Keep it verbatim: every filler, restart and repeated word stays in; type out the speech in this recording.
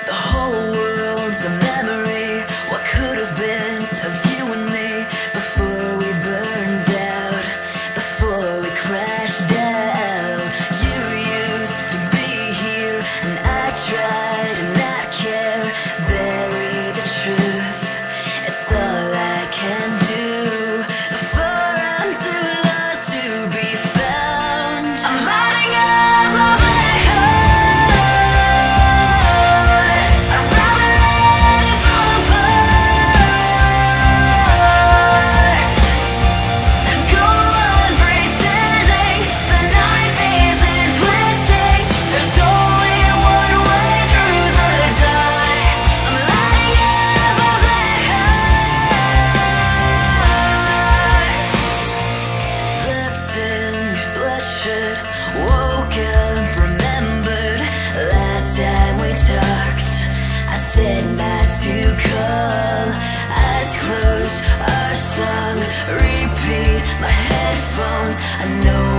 The whole world's a memory. What could have been of you and me before we burned out, before we crashed down. You used to be here, and I tried to not care. Bury the truth, it's all I can do before I'm too lost to be found. I'm lighting up a black hole. I'd rather let it fall apart than go on pretending the knife isn't twisting. There's only one way through the dark. I'm lighting up a black heart. Slept in your sweatshirt, woke up, remembered last time we talked. I said not to call. Eyes closed, our song repeat. My headphones, I know